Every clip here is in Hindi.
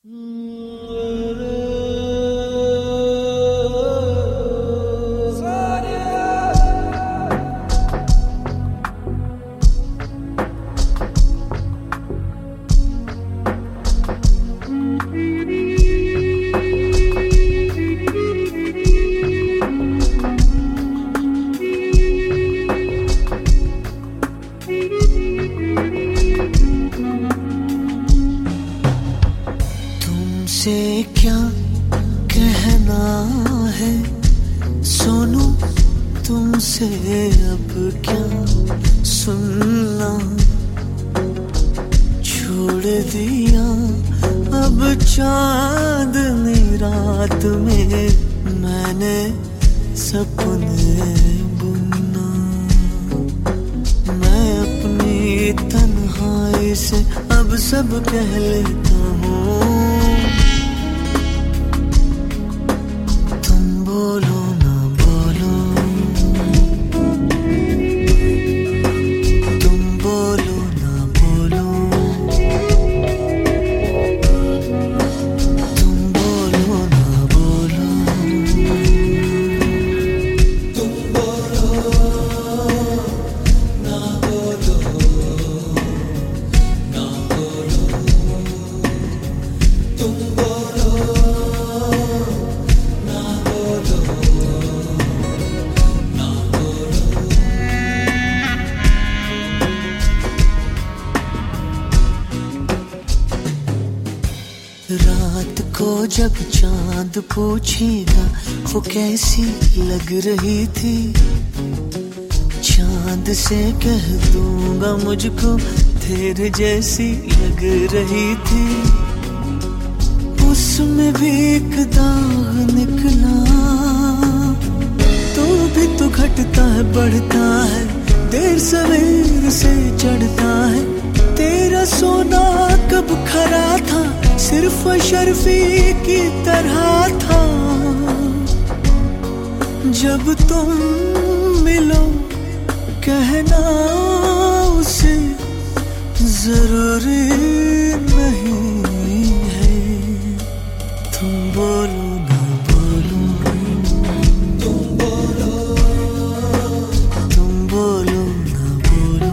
तुमसे क्या कहना है सोनू, तुमसे अब क्या सुनना। छोड़ दिया अब चांदनी रात में मैंने सपने बुनना। मैं अपनी तन्हाई से अब सब कह लेता हूँ। रात को जब चांद पूछेगा वो कैसी लग रही थी, चांद से कह दूंगा मुझको तेरे जैसी लग रही थी। उसमें भी एक दाग निकला तो भी तो घटता है बढ़ता है, देर सवेर से चढ़ता है। तेरा सोना कब खरा था, सिर्फ अशरफी की तरह था। जब तुम मिलो कहना उसे जरूरी नहीं है। तुम बोलो ना बोलो, तुम बोलो, तुम बोलो ना बोलो।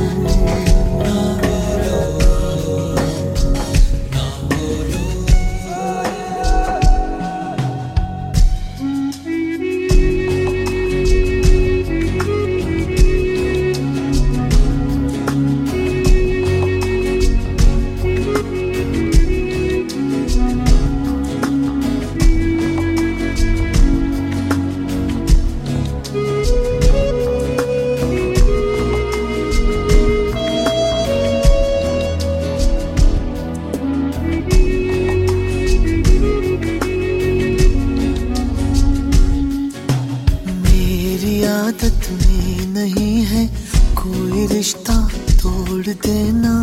आदत में नहीं है कोई रिश्ता तोड़ देना।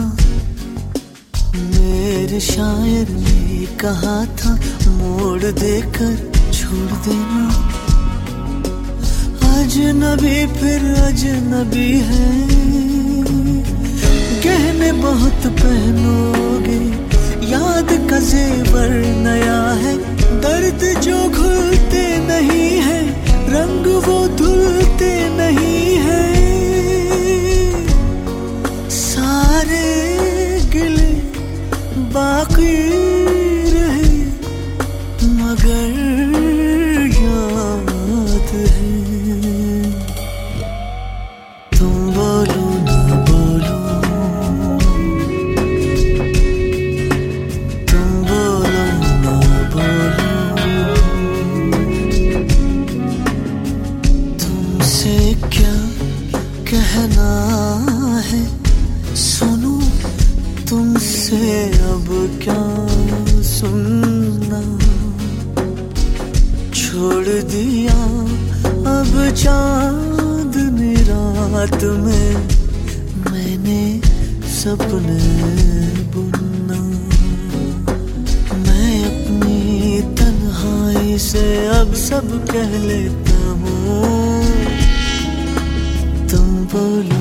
मेरे शायर ने कहा था मोड़ देकर छोड़ देना। अजनबी फिर अजनबी है, गहने बहुत पहनोगे, याद का जेवर नया है। दर्द जो घुलते नहीं है, रंग वो धुलते नहीं है। सारे गिले बाकी रहे मगर याद है। तुम बोलो ना बोलो, तुम बोलो ना बोलो। तुमसे क्या कहना है सोनू, तुमसे अब क्या सुनना। छोड़ दिया अब चांदनी रात में मैंने सपने बुनना। मैं अपनी तन्हाई से अब सब कह लेता हूँ। तुम बोलो